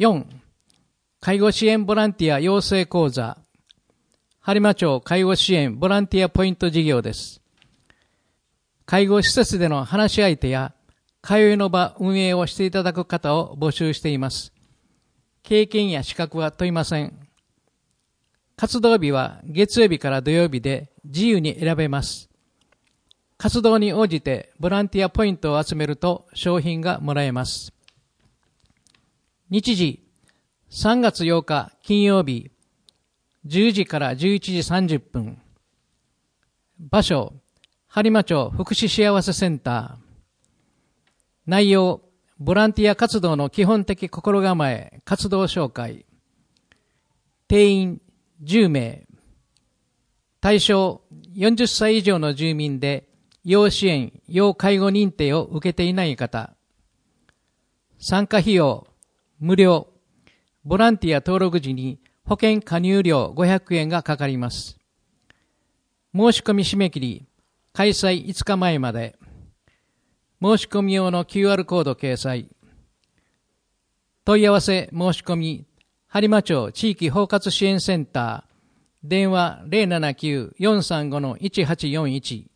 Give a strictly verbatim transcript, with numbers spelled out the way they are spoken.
よん、介護支援ボランティア養成講座、播磨町介護支援ボランティアポイント事業です。介護施設での話し相手や通いの場運営をしていただく方を募集しています。経験や資格は問いません。活動日は月曜日から土曜日で自由に選べます。活動に応じてボランティアポイントを集めると商品がもらえます。日時、さんがつようか金曜日、じゅうじからじゅういちじさんじゅっぷん。場所、播磨町福祉幸せセンター。内容、ボランティア活動の基本的心構え、活動紹介。定員じゅうめい。対象よんじゅっさい以上の住民で、要支援、要介護認定を受けていない方。参加費用、無料。ボランティア登録時に保険加入料ごひゃくえんがかかります。申し込み締め切り、開催いつかまえまで。申し込み用の キューアール コード掲載。問い合わせ申し込み、播磨町地域包括支援センター、電話 ゼロななきゅう よんさんご いちはちよんいち。